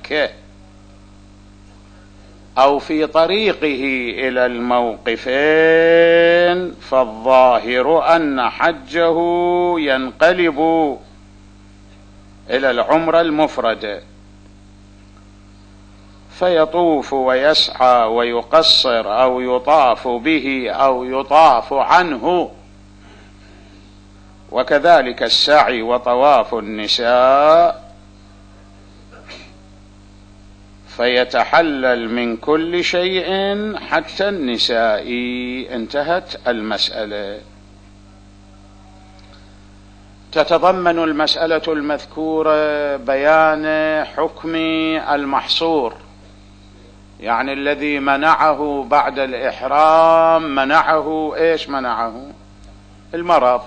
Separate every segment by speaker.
Speaker 1: مكة أو في طريقه إلى الموقفين، فالظاهر أن حجه ينقلب إلى العمرة المفردة، فيطوف ويسعى ويقصر أو يطاف به أو يطاف عنه، وكذلك السعي وطواف النساء، فيتحلل من كل شيء حتى النساء. انتهت المسألة. تتضمن المسألة المذكورة بيان حكم المحصور، يعني الذي منعه بعد الإحرام منعه إيش؟ منعه المرض،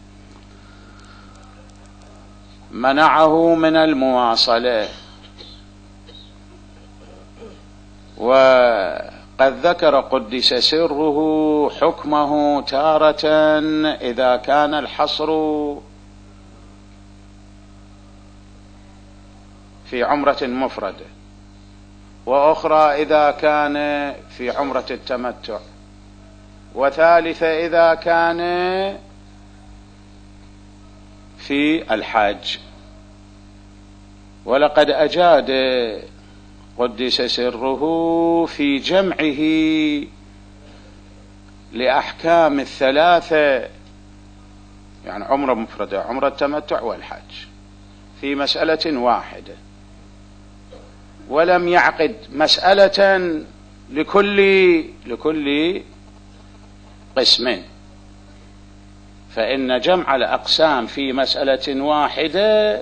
Speaker 1: منعه من المواصلة. وقد ذكر قدس سره حكمه تارة إذا كان الحصر في عمرة مفردة، وأخرى إذا كان في عمرة التمتع، وثالثة إذا كان في الحج. ولقد أجاد قدس سره في جمعه لأحكام الثلاثة، يعني عمرة مفردة، عمرة التمتع، والحج، في مسألة واحدة، ولم يعقد مسألة لكل قسم، فإن جمع الأقسام في مسألة واحدة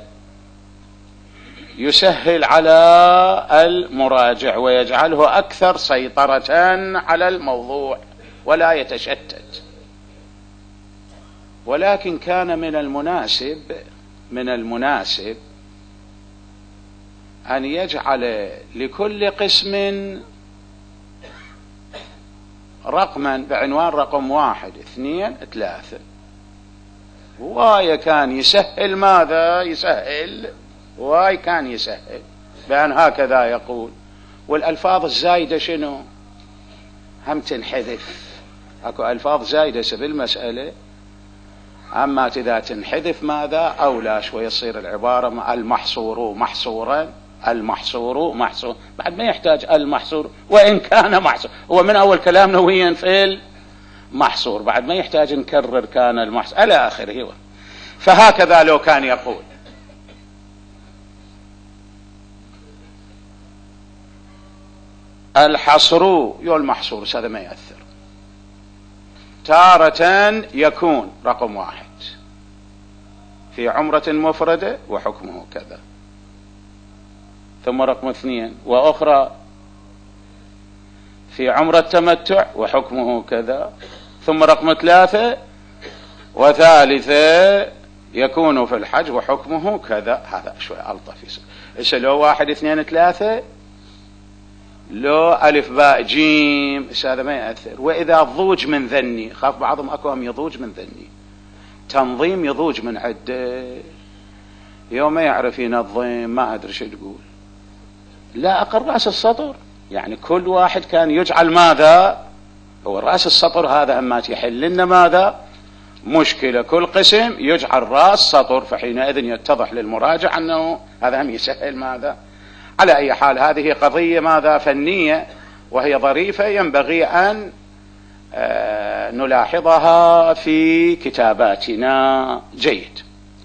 Speaker 1: يسهل على المراجع ويجعله أكثر سيطرة على الموضوع ولا يتشتت. ولكن كان من المناسب أن يجعل لكل قسم رقما بعنوان رقم 1 2 3. كان يسهل ماذا؟ يسهل كان يسهل بأن هكذا يقول. والألفاظ الزايدة شنو؟ هم تنحذف. أكو ألفاظ زايدة بالمسألة، أما إذا تنحذف ماذا؟ أو لا شوي يصير العبارة مع المحصور محصورا، المحصور محصور، بعد ما يحتاج المحصور وإن كان محصور. هو من أول كلامنا وين في المحصور، بعد ما يحتاج نكرر كان المحصور إلى آخره. فهكذا لو كان يقول الحصر المحصور، هذا ما يأثر. تارة يكون رقم 1 في عمرة مفردة وحكمه كذا، ثم رقم 2 وأخرى في عمرة تمتع وحكمه كذا، ثم رقم 3 وثالثة يكون في الحج وحكمه كذا. هذا شوي ألطف. إيش لو 1 2 3 لو ألف باء جيم، هذا ما يأثر. وإذا ضوج من ذني، خاف بعضهم أكوام يضوج من ذني، تنظيم يضوج من عدة، يوم ما يعرف ينظم ما أدري شو تقول، لا أقل رأس السطر، يعني كل واحد كان يجعل ماذا؟ هو رأس السطر هذا، أما يحل لنا ماذا؟ مشكلة كل قسم يجعل رأس سطر، فحينئذ يتضح للمراجع أنه هذا هم يسهل ماذا. على أي حال هذه قضية ماذا؟ فنية، وهي ظريفة ينبغي أن نلاحظها في كتاباتنا. جيد.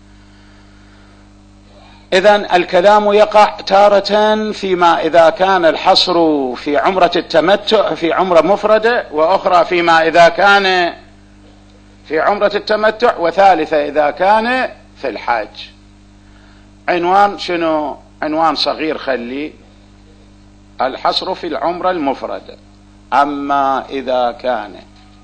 Speaker 1: إذن الكلام يقع تارة فيما إذا كان الحصر في عمرة التمتع في عمرة مفردة، وأخرى فيما إذا كان في عمرة التمتع، وثالثة إذا كان في الحج. عنوان شنو؟ عنوان صغير خلي الحصر في العمرة المفردة. أما إذا كان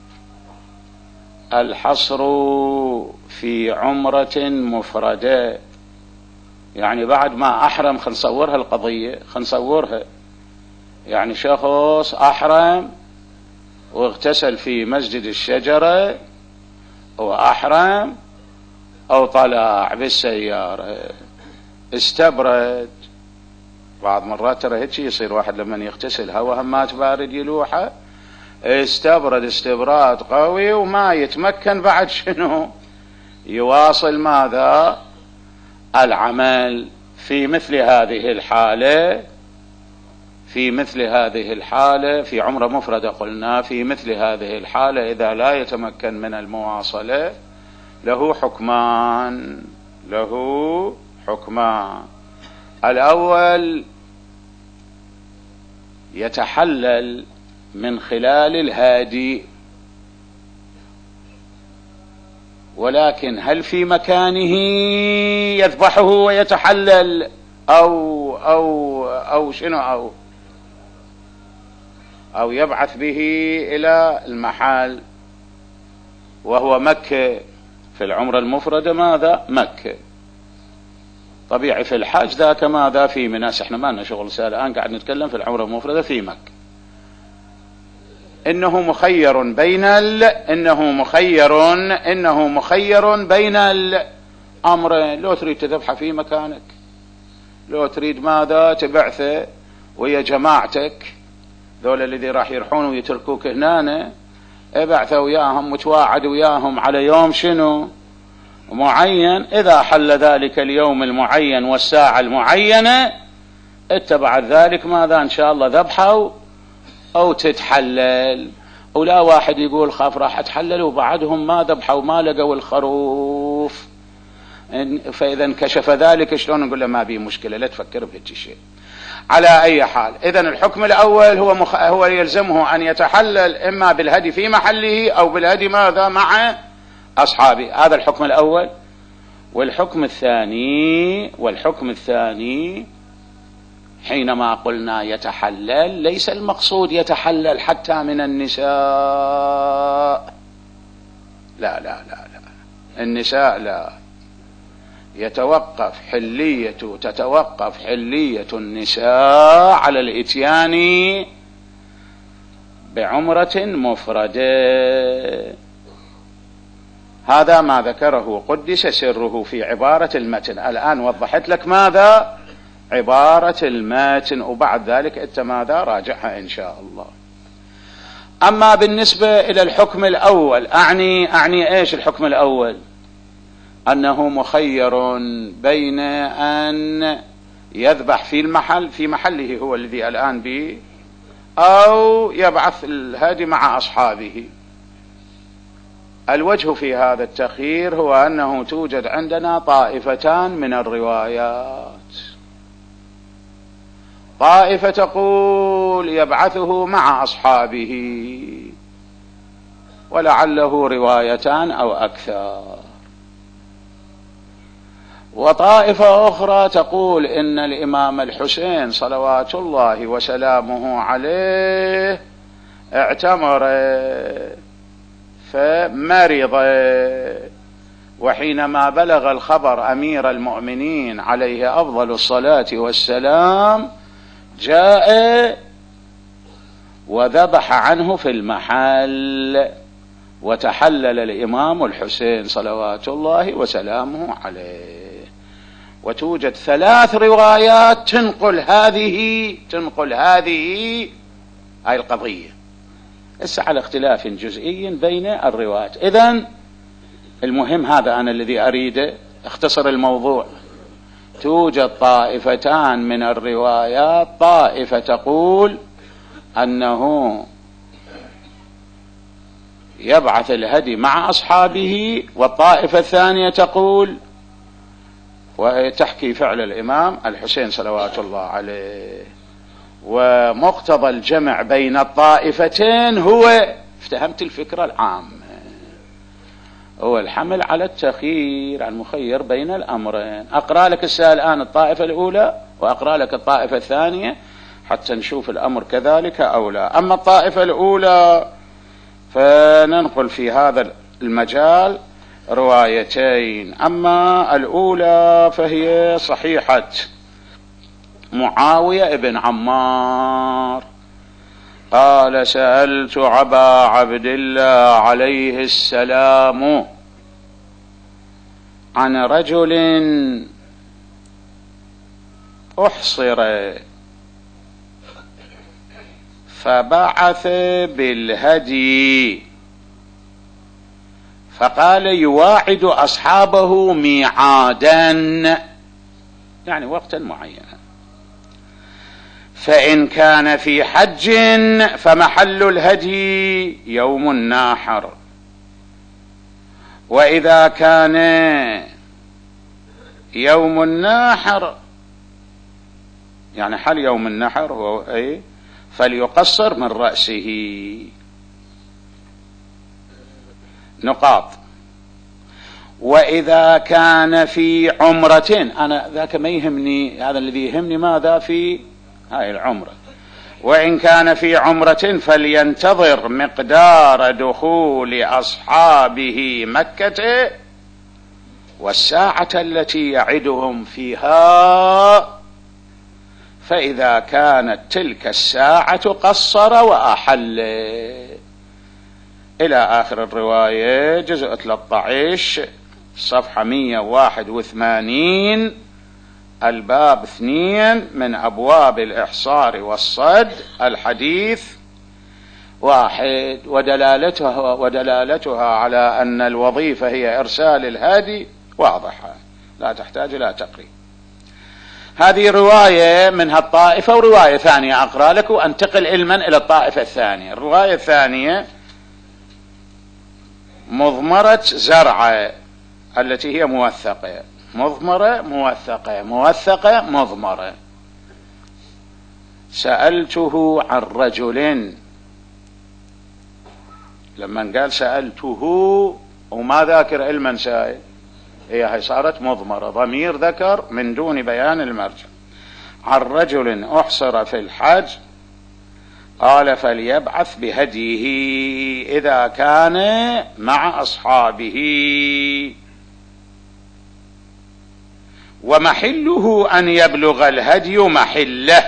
Speaker 1: الحصر في عمرة مفردة، يعني بعد ما أحرم، خل نصورها القضية، خل نصورها. يعني شخص أحرم واغتسل في مسجد الشجرة وأحرم، أو طلع بالسيارة استبرد بعض مرات ترى هيك يصير واحد لما يغتسل هوا همات بارد يلوحه، استبرد استبراد قوي وما يتمكن بعد شنو يواصل ماذا العمل. في مثل هذه الحالة في عمرة مفردة قلنا، في مثل هذه الحالة إذا لا يتمكن من المواصلة له حكمان. الأول يتحلل من خلال الهادي، ولكن هل في مكانه يذبحه ويتحلل أو شنو أو يبعث به إلى المحل وهو مكة؟ في العمرة المفردة ماذا؟ مكة. طبيعي في الحج ذاك ماذا؟ في منى. احنا ما لنا شغل سهل الآن، قاعد نتكلم في العمرة المفردة في مكة. إنه مخير بين الأمرين. لو تريد تذبحه في مكانك، لو تريد ماذا تبعثه ويا جماعتك ذولا الذي راح يرحون ويتركوك هنا، ابعثه وياهم متواعد وياهم على يوم شنو معين. إذا حل ذلك اليوم المعين والساعة المعينة اتبع ذلك ماذا إن شاء الله ذبحه أو تتحلل. ولا واحد يقول خاف راح أتحلل وبعدهم ما ذبحوا ما لقوا الخروف، فإذا انكشف ذلك شلون نقول له ما بيه مشكلة، لا تفكر بهذا الشيء. على أي حال إذا الحكم الأول هو يلزمه أن يتحلل إما بالهدي في محله أو بالهدي ماذا مع أصحابه. هذا الحكم الأول. والحكم الثاني حينما قلنا يتحلل ليس المقصود يتحلل حتى من النساء، لا النساء لا، تتوقف حلية النساء على الإتيان بعمرة مفردة. هذا ما ذكره قدس سره في عبارة المتن. الآن وضحت لك ماذا عبارة المتن، وبعد ذلك انت ماذا راجعها إن شاء الله. أما بالنسبة إلى الحكم الأول أعني إيش الحكم الأول؟ أنه مخير بين أن يذبح في محله هو الذي الآن به، أو يبعث الهادي مع أصحابه. الوجه في هذا التخيير هو أنه توجد عندنا طائفتان من الروايات. طائفة تقول يبعثه مع أصحابه ولعله روايتان أو أكثر، وطائفة أخرى تقول إن الإمام الحسين صلوات الله وسلامه عليه اعتمر فمرض، وحينما بلغ الخبر أمير المؤمنين عليه أفضل الصلاة والسلام جاء وذبح عنه في المحل، وتحلل الإمام الحسين صلوات الله وسلامه عليه. وتوجد 3 روايات تنقل هذه هاي القضية، على اختلاف جزئي بين الروايات. إذن المهم هذا أنا الذي أريد اختصر الموضوع. توجد طائفتان من الروايات، طائفة تقول أنه يبعث الهدي مع أصحابه، والطائفة الثانية تقول وتحكي فعل الإمام الحسين صلوات الله عليه. ومقتضى الجمع بين الطائفتين هو افتهمت الفكرة العامة، هو الحمل على التخيير، عن مخير بين الأمرين. أقرأ لك الآن الطائفة الأولى وأقرأ لك الطائفة الثانية حتى نشوف الأمر كذلك أو لا. أما الطائفة الأولى فننقل في هذا المجال روايتين. أما الأولى فهي صحيحة معاوية ابن عمار قال سألت أبا عبد الله عليه السلام عن رجل أحصر فبعث بالهدي فقال يواعد أصحابه ميعادا، يعني وقتا معينا. فإن كان في حج فمحل الهدي يوم الناحر، وإذا كان يوم الناحر يعني حل يوم النحر هو فليقصر من رأسه. نقاط. وإذا كان في عمرة، أنا ذاك ما يهمني، هذا الذي يهمني ماذا في هاي العمرة. وإن كان في عمرة فلينتظر مقدار دخول أصحابه مكة والساعة التي يعدهم فيها، فإذا كانت تلك الساعة قصر وأحل. إلى آخر الرواية، جزء 13 صفحة 181، الباب 2 من أبواب الإحصار والصد، الحديث 1. ودلالتها على أن الوظيفة هي إرسال الهادي واضحة لا تحتاج إلى تقريب. هذه رواية من هالطائفة، ورواية ثانية أقرأ لك وأنتقل علما إلى الطائفة الثانية. الرواية الثانية مضمرة زرعة التي هي موثقة، مضمرة موثقة، موثقة مضمرة. سألته عن رجل، لما قال سألته وما ذاكر علما سائل، هي صارت مضمرة، ضمير ذكر من دون بيان المرجع. عن رجل أحصر في الحج قال فليبعث بهديه إذا كان مع أصحابه، ومحله أن يبلغ الهدي محله،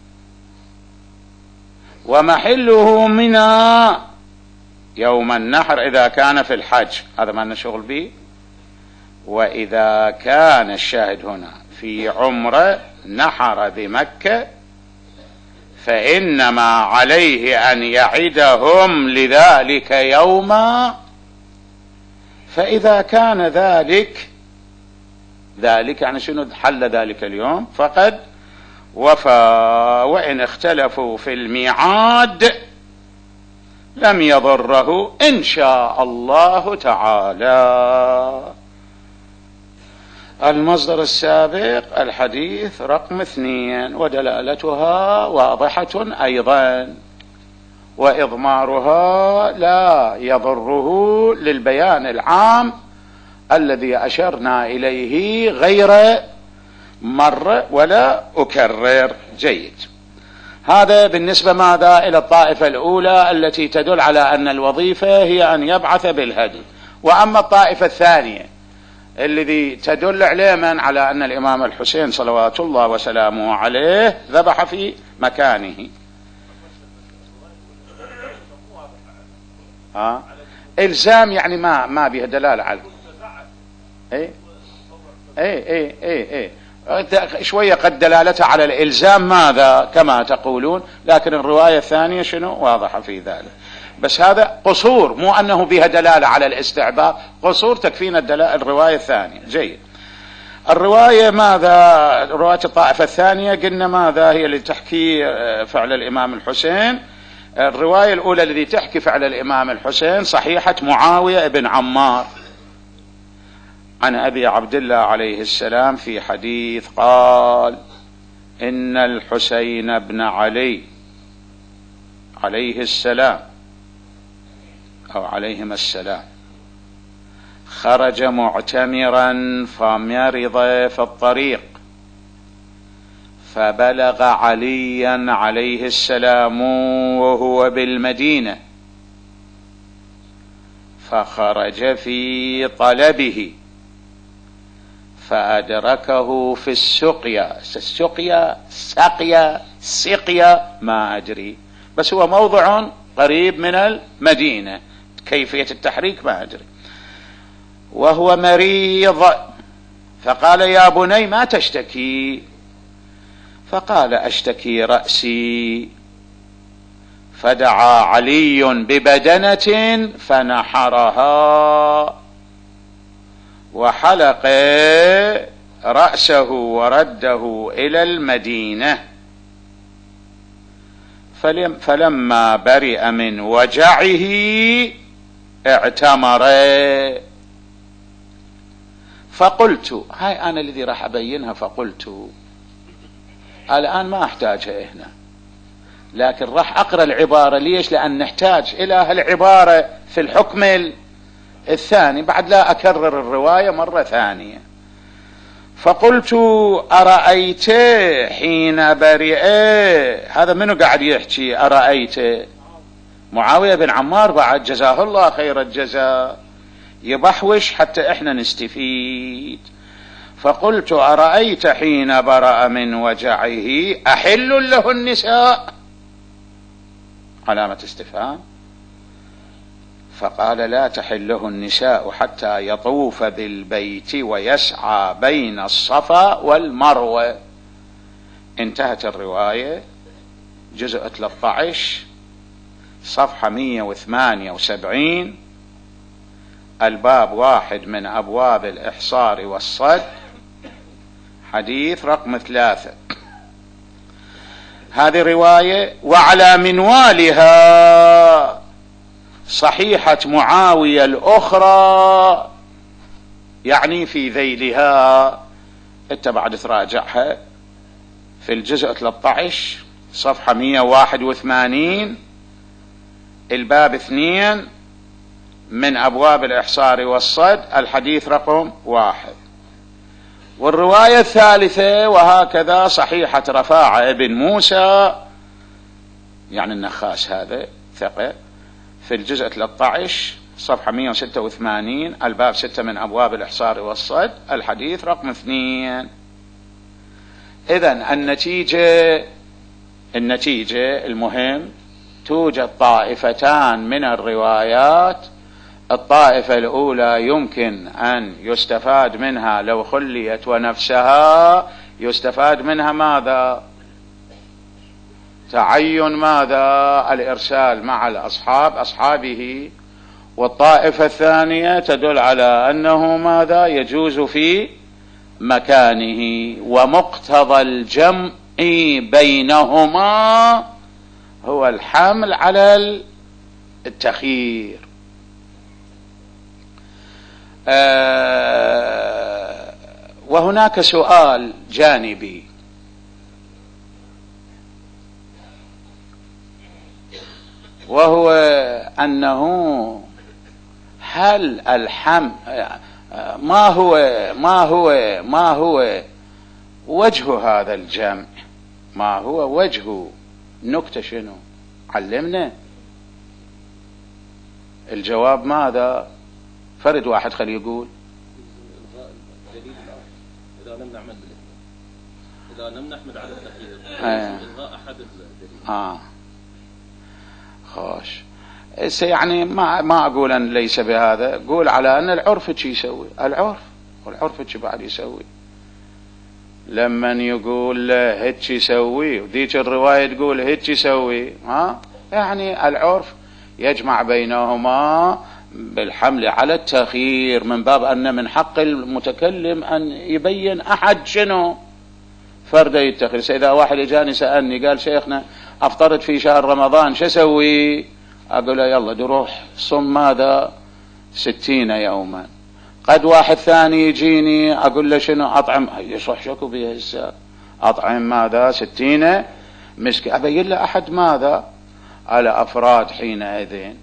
Speaker 1: ومحله منى يوم النحر إذا كان في الحج. هذا ما لنا شغل به. وإذا كان الشاهد هنا في عمرة نحر بمكة فإنما عليه أن يعدهم لذلك يوما، فإذا كان ذلك يعني شنو حل ذلك اليوم فقد وفى. وإن اختلفوا في الميعاد لم يضره إن شاء الله تعالى. المصدر السابق الحديث رقم 2، ودلالتها واضحة أيضا، وإضمارها لا يضره للبيان العام الذي أشرنا إليه غير مرة ولا أكرر. جيد. هذا بالنسبة ماذا إلى الطائفة الأولى التي تدل على أن الوظيفة هي أن يبعث بالهدي. وأما الطائفة الثانية الذي تدل علما على أن الإمام الحسين صلوات الله وسلامه عليه ذبح في مكانه. إلزام يعني ما بها دلالة على شوية قد دلالتها على الإلزام ماذا كما تقولون، لكن الرواية الثانية شنو واضحة في ذلك. بس هذا قصور، مو أنه بها دلالة على الاستعباء، قصور تكفينا الرواية الثانية. جيد. الرواية ماذا، رواية الطائفة الثانية قلنا ماذا هي اللي تحكي فعل الإمام الحسين. الرواية الأولى التي تحكي فعل الإمام الحسين صحيحة معاوية بن عمار عن أبي عبد الله عليه السلام في حديث قال إن الحسين بن علي عليه السلام أو عليهما السلام خرج معتمرا فمرض في الطريق، فبلغ عليا عليه السلام وهو بالمدينة، فخرج في طلبه فأدركه في سقيا ما أدري، بس هو موضع قريب من المدينة، كيفية التحريك ما أدري، وهو مريض، فقال يا بني ما تشتكي؟ فقال أشتكي رأسي. فدعا علي ببدنة فنحرها وحلق رأسه ورده إلى المدينة، فلما برئ من وجعه اعتمر. فقلت، هاي أنا الذي راح أبينها، فقلت الآن ما أحتاجها هنا، لكن راح أقرأ العبارة. ليش؟ لأن نحتاج إلى هالعبارة في الحكم الثاني، بعد لا أكرر الرواية مرة ثانية. فقلت أرأيت حين برئ، هذا منو قاعد يحكي؟ أرأيت معاوية بن عمار بعد، جزاه الله خير الجزاء، يبحوش حتى احنا نستفيد. فقلت أرأيت حين برأ من وجعه أحل له النساء؟ علامة استفهام. فقال لا تحله النساء حتى يطوف بالبيت ويسعى بين الصفا والمروة. انتهت الرواية، جزء 13 صفحة 178، الباب 1 من أبواب الإحصار والصد، حديث رقم 3. هذه رواية. وعلى منوالها صحيحة معاوية الأخرى، يعني في ذيلها، انت بعد تراجعها في الجزء 13 صفحة 181، الباب 2 من أبواب الإحصار والصد، الحديث رقم 1. والرواية الثالثة وهكذا صحيحة رفاعة ابن موسى، يعني النخاس هذا ثقة، في الجزء 13 صفحة 186، الباب 6 من أبواب الإحصار والصد، الحديث رقم 2. إذن النتيجة المهم، توجد طائفتان من الروايات. الطائفة الأولى يمكن أن يستفاد منها لو خليت ونفسها، يستفاد منها ماذا؟ تعين ماذا؟ الإرسال مع أصحابه. والطائفة الثانية تدل على أنه ماذا؟ يجوز في مكانه. ومقتضى الجمع بينهما هو الحمل على التخيير. وهناك سؤال جانبي، وهو أنه هل ما هو وجه هذا الجمع؟ ما هو وجه نكتة؟ شنو؟ علمنا. الجواب ماذا؟ فرد واحد خليه يقول.
Speaker 2: إذا لم نعمل إذا لم نحمد على التخيير إلغاء أحد الدليل.
Speaker 1: خوش. يعني ما أقول أن ليس بهذا، قول على أن العرف شي يسوي، والعرف شي بعد يسوي. لمن يقول هيك يسوي وذيك الرواية تقول هيك يسوي، يعني العرف يجمع بينهما بالحمل على التخيير، من باب أن من حق المتكلم أن يبين أحد شنو فرد يتخير. إذا واحد اجاني سألني قال شيخنا أفطرت في شهر رمضان شو أسوي؟ أقول له يلا دروح صم ماذا 60 يوما. قد واحد ثاني يجيني أقول له شنو أطعم، يصح شكو بيه هسه، أطعم ماذا 60 مسكين. أبين له أحد ماذا على أفراد حينئذ.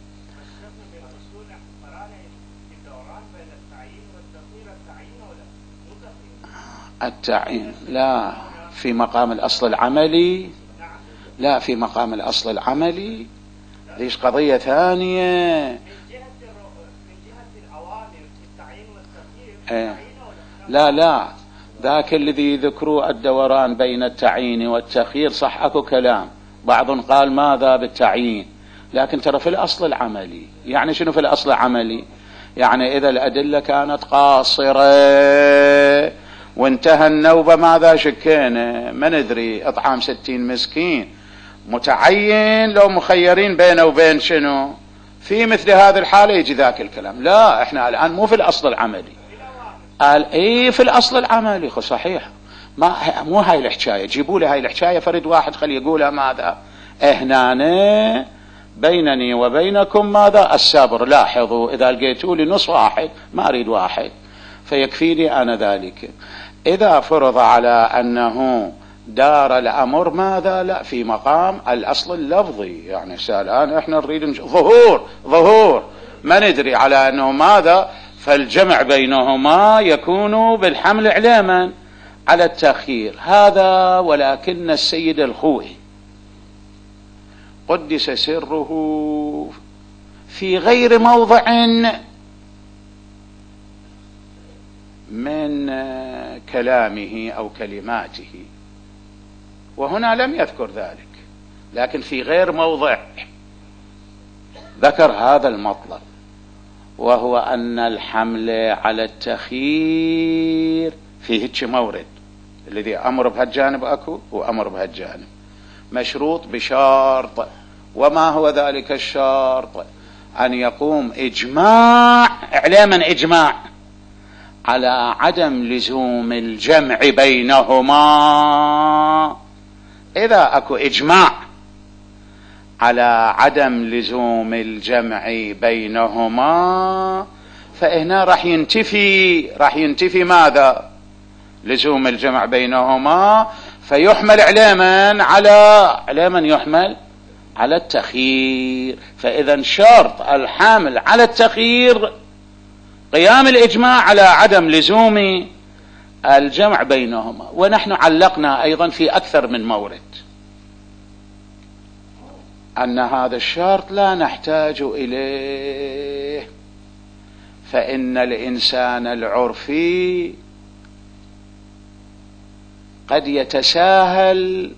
Speaker 1: التعيين لا في مقام الأصل العملي، لا في مقام الأصل العملي، ليش قضية ثانية. من جهة الأوامر التعيين والتخيير. لا ذاك الذي ذكروا الدوران بين التعيين والتخيير صح، أكو كلام، بعض قال ماذا بالتعيين، لكن ترى في الأصل العملي. يعني شنو في الأصل العملي؟ يعني إذا الأدلة كانت قاصرة وانتهى النوبة ماذا شكينا؟ ما ندري، اطعام 60 مسكين متعين، لو مخيرين بينه وبين شنو في مثل هذه الحالة يجي ذاك الكلام. لا، احنا الآن مو في الأصل العملي. قال ايه في الأصل العملي صحيح، مو هاي الحكاية. جيبوا لي هاي الحكاية فرد واحد خلي يقولها. ماذا هنا بينني وبينكم ماذا السبر. لاحظوا إذا لقيتوا لي نص واحد ما أريد واحد فيكفيني أنا ذلك. إذا فرض على أنه دار الأمر ماذا لا في مقام الأصل اللفظي، يعني الآن احنا نريد ظهور ما ندري على أنه ماذا، فالجمع بينهما يكون بالحمل علما على التأخير هذا. ولكن السيد الخوئي قدس سره في غير موضع من كلامه أو كلماته، وهنا لم يذكر ذلك، لكن في غير موضع ذكر هذا المطلب، وهو أن الحمل على التخيير فيه مورد الذي أمر بهالجانب أكو وأمر بهالجانب مشروط بشرط. وما هو ذلك الشرط؟ أن يقوم إجماع إعلاما إجماع على عدم لزوم الجمع بينهما. إذا أكو إجماع على عدم لزوم الجمع بينهما فإهنا راح ينتفي ماذا لزوم الجمع بينهما، فيحمل علما يحمل على التخيير. فإذا شرط الحامل على التخيير قيام الإجماع على عدم لزوم الجمع بينهما. ونحن علقنا أيضا في أكثر من مورد أن هذا الشرط لا نحتاج إليه، فإن الإنسان العرفي قد يتساهل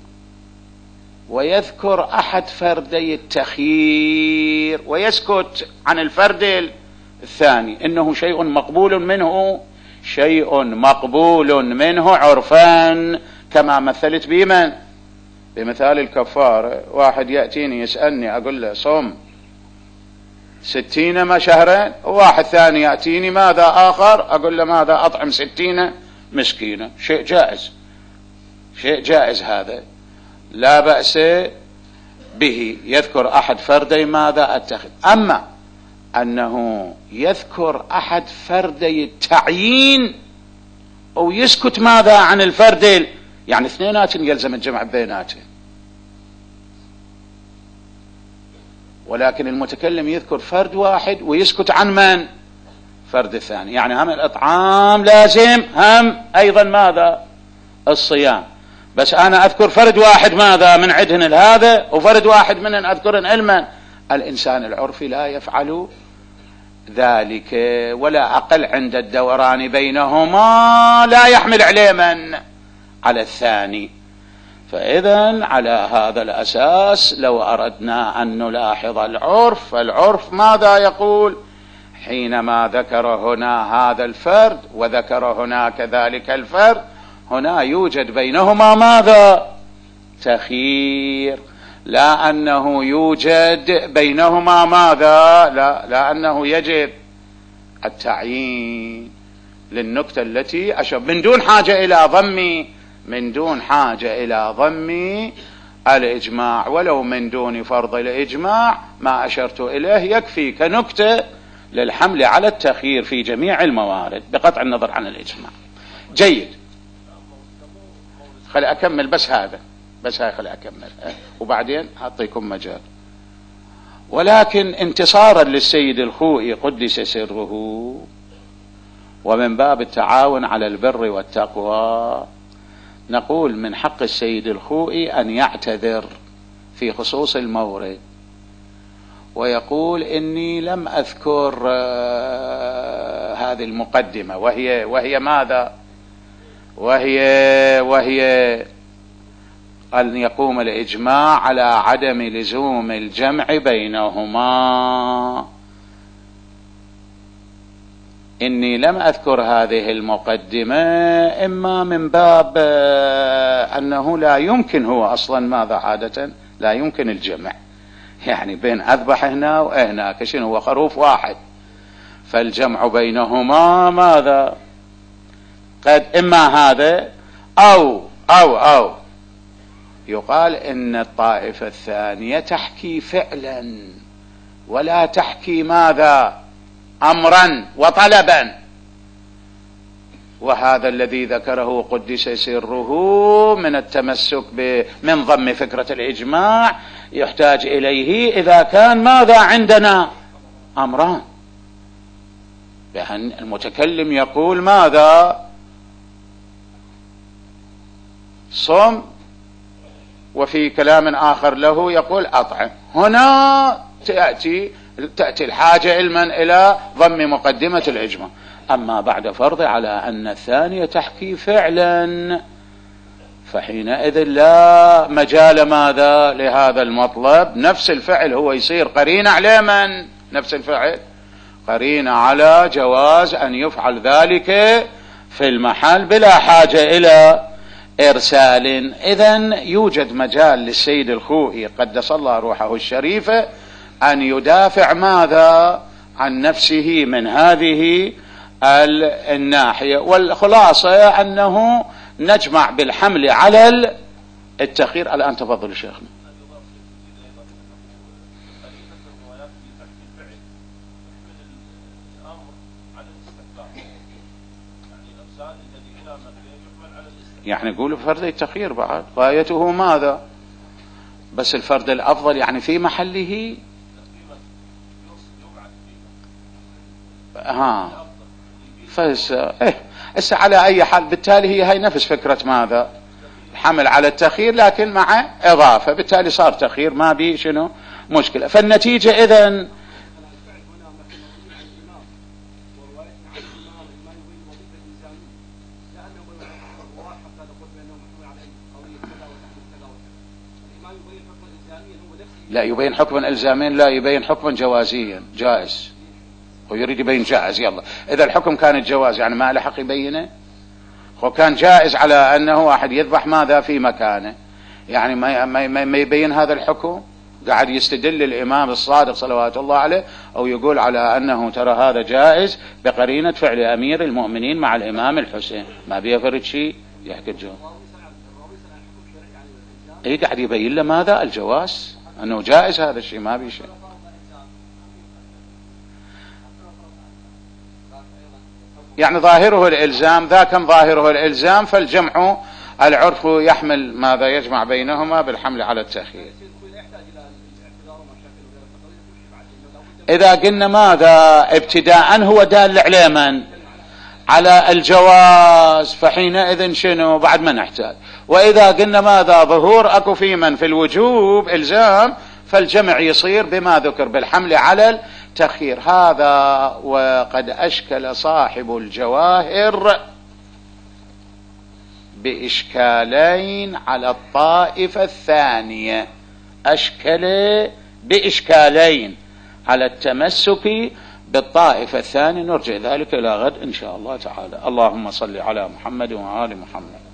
Speaker 1: ويذكر أحد فردي التخيير ويسكت عن الفرد الثاني، إنه شيء مقبول منه عرفا، كما مثلت بمن بمثال الكفارة. واحد يأتيني يسألني أقول له صم 60 شهرين، وواحد ثاني يأتيني ماذا آخر أقول له ماذا أطعم 60 مسكينة. شيء جائز هذا لا بأس به، يذكر أحد فردي ماذا أتخذ. أما أنه يذكر أحد فردي التعيين أو يسكت ماذا عن الفرد، يعني اثنينات يلزم الجمع بيناتهم، ولكن المتكلم يذكر فرد واحد ويسكت عن من فرد الثاني. يعني هم الإطعام لازم، هم أيضا ماذا الصيام، بس أنا أذكر فرد واحد ماذا من عدهن هذا وفرد واحد منهن أذكرن علما. الإنسان العرفي لا يفعل ذلك، ولا أقل عند الدوران بينهما لا يحمل علما على الثاني. فإذا على هذا الأساس لو أردنا أن نلاحظ العرف، فالعرف ماذا يقول حينما ذكر هنا هذا الفرد وذكر هنا كذلك الفرد، هنا يوجد بينهما ماذا تخيير، لا أنه يوجد بينهما ماذا لا أنه يجب التعيين للنكتة التي أشر من دون حاجة إلى ضم الإجماع، ولو من دون فرض الإجماع ما أشرت إليه يكفي كنكتة للحمل على التخيير في جميع الموارد بقطع النظر عن الإجماع. جيد، خلي أكمل بس هاي خلي أكمل وبعدين أعطيكم مجال. ولكن انتصارا للسيد الخوئي قدس سره، ومن باب التعاون على البر والتقوى، نقول من حق السيد الخوئي أن يعتذر في خصوص المورد ويقول إني لم أذكر هذه المقدمة، وهي ماذا وهي أن يقوم الإجماع على عدم لزوم الجمع بينهما. إني لم أذكر هذه المقدمة إما من باب أنه لا يمكن، هو أصلا ماذا عادة لا يمكن الجمع، يعني بين أذبح هنا وهناك شنو هو خروف واحد، فالجمع بينهما ماذا؟ قد إما هذا أو يقال إن الطائفة الثانية تحكي فعلا ولا تحكي ماذا؟ أمرا وطلبا، وهذا الذي ذكره قدس سره من التمسك من ضم فكرة الإجماع يحتاج إليه إذا كان ماذا عندنا؟ أمران، لأن المتكلم يقول ماذا؟ صم، وفي كلام آخر له يقول أطعم. هنا تأتي الحاجة علما إلى ضم مقدمة الإجماع. أما بعد فرض على أن الثانية تحكي فعلا، فحينئذ لا مجال ماذا لهذا المطلب. نفس الفعل هو يصير قرينة على من؟ نفس الفعل قرينة على جواز أن يفعل ذلك في المحل بلا حاجة إلى إرسال. إذن يوجد مجال للسيد الخوئي قدس الله روحه الشريفة أن يدافع ماذا؟ عن نفسه من هذه الناحية. والخلاصة أنه نجمع بالحمل على التخيير. الآن تفضل شيخنا. يعني يقول فرض التخيير بعد غايته ماذا؟ بس الفرد الأفضل يعني في محله. فهسه على أي حال بالتالي هي نفس فكرة ماذا؟ الحمل على التخيير لكن مع إضافة، بالتالي صار تخيير ما بي شنو مشكلة. فالنتيجة إذن لا يبين حكما إلزاميا، لا يبين حكما جوازيا جائز، ويريد يبين جائز. يلا إذا الحكم كان الجواز يعني ما له حق يبينه، وكان جائز على أنه واحد يذبح ماذا في مكانه، يعني ما يبين هذا الحكم. قاعد يستدل الإمام الصادق صلوات الله عليه أو يقول على أنه ترى هذا جائز بقرينة فعل أمير المؤمنين مع الإمام الحسين، ما بيفرد شيء يحكي الجواز. إيه قاعد يبين له ماذا؟ الجواز، أنه جائز هذا الشيء ما بي شيء. يعني ظاهره الإلزام، ذا كان ظاهره الإلزام، فالجمع العرف يحمل ماذا؟ يجمع بينهما بالحمل على التأخير. إذا قلنا ماذا ابتداء هو دال على من؟ على الجواز، فحينئذ شنو بعد ما نحتاج. وإذا قلنا ماذا؟ ظهور أكو في من في الوجوب إلزام، فالجمع يصير بما ذكر بالحمل على التخيير. هذا وقد أشكل صاحب الجواهر بإشكالين على الطائفة الثانية، أشكل بإشكالين على التمسك بالطائفة الثانية. نرجع ذلك إلى غد إن شاء الله تعالى. اللهم صل على محمد وآل محمد.